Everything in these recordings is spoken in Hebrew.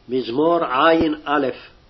מזמור ע"א.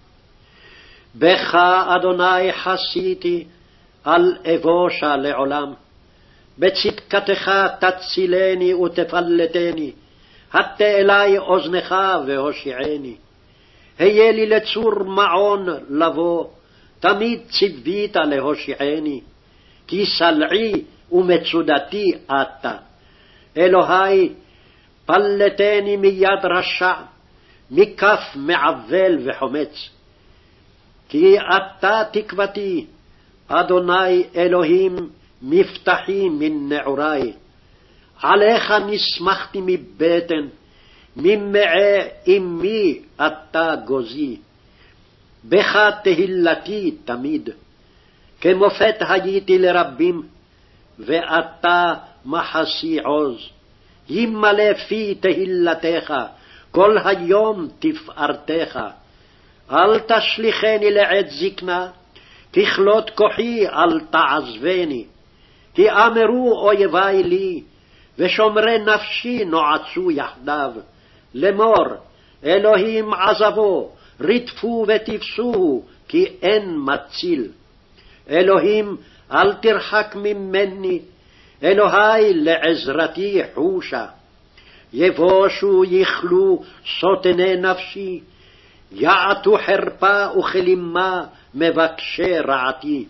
בך אדוני חסיתי, אל אבושה לעולם. בצדקתך תצילני ותפלטני, הטה אלי אוזנך והושיעני. היה לי לצור מעון לבוא, תמיד ציווית להושיעני, כי סלעי ומצודתי אתה. אלוהי, פלטני מיד רשע, מכף מעוול וחומץ. כי אתה תקוותי, אדוני אלוהים, מבטחי מן נעורי. עליך נסמכתי מבטן, ממעי אמי אתה גוזי. בך תהילתי תמיד, כמופת הייתי לרבים, ואתה מחסי עוז. ימלא פי תהילתך, כל היום תפארתך. אל תשליכני לעת זקנה, ככלות כוחי אל תעזבני. כי אמרו אויבי לי, ושומרי נפשי נועצו יחדיו. לאמור, אלוהים עזבו, רדפו ותפסוהו, כי אין מציל. אלוהים, אל תרחק ממני, אלוהי לעזרתי חושה. יבושו יכלו סוטני נפשי, יעטו חרפה וכלימה מבקשי רעתי.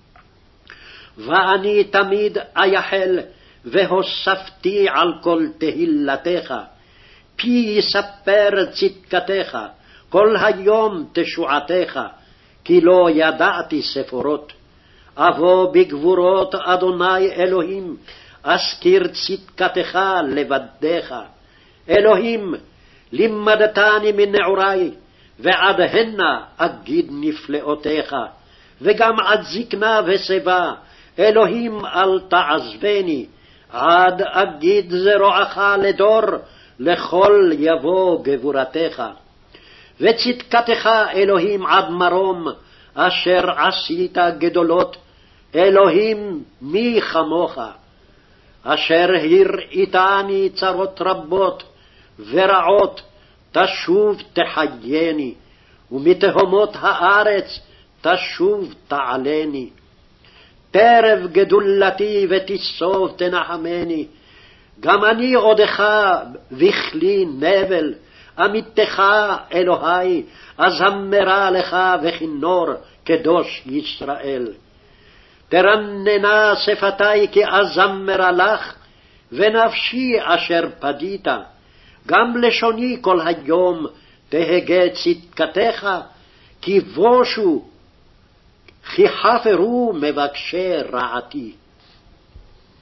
ואני תמיד אייחל, והוספתי על כל תהילתך. פי יספר צדקתך, כל היום תשועתך, כי לא ידעתי ספורות. אבוא בגבורות אדוני אלוהים, אזכיר צדקתך לבדך. אלוהים, לימדתני מנעורי, ועד הנה אגיד נפלאותיך. וגם עד זקנה ושיבה, אלוהים אל תעזבני, עד אגיד זרועך לדור, לכל יבוא גבורתך. וצדקתך אלוהים עד מרום, אשר עשית גדולות, אלוהים מי כמוך. אשר הראיתני צרות רבות ורעות, תשוב תחייני, ומתהומות הארץ תשוב תעלני. טרף גדולתי ותסוב תנחמני, גם אני עודך וכלי נבל, עמיתך אלוהי, אזמרה לך וכינור קדוש ישראל. תרננה שפתי כי אזמרה לך, ונפשי אשר פדית. גם לשוני כל היום תהגה צדקתך, כי בושו, כי חפרו מבקשי רעתי.